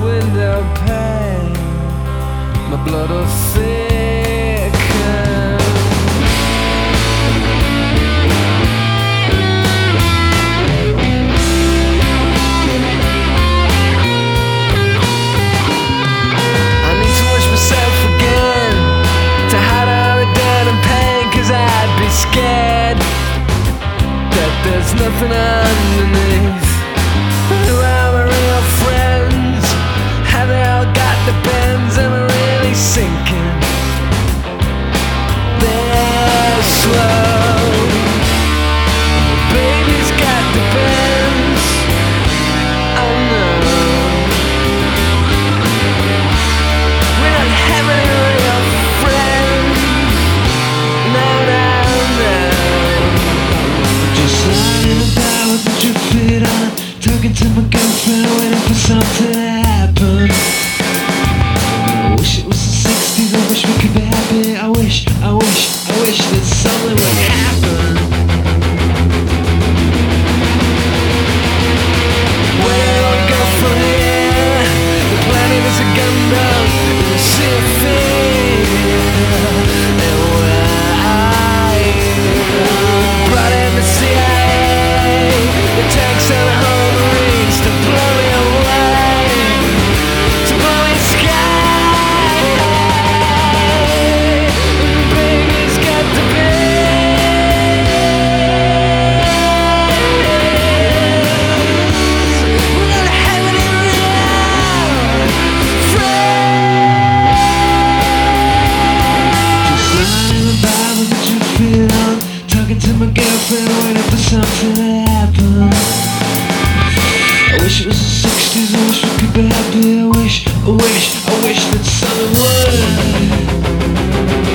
window pane, my blood will thicken. I need to wash myself again, to hide all the dirt and pain, 'cause I'd be scared that there's nothing underneath. Who are my real friends? Have they all got the bends? Am I really sinking? They're slow. Baby's got the bends. Oh no, we're not having a real friend. No, no, no. Just lying about with the drip fit on, talking to my girlfriend, waiting for something to happen. I wish it was the 60s, I wish we could be happy. I wish that something would happen. Where do I go from here? The planet is a Gundam, the sea of fear. And where are you? Brought in the CIA, the tanks and the whole Marines to blow me away, to blow me sky. And baby's got the bends. We're not having it real friends. Just lying about with the drip fit on, talking to my girlfriend, waiting for something to happen. I wish it was the 60s, I wish we could be happy. I wish that something would.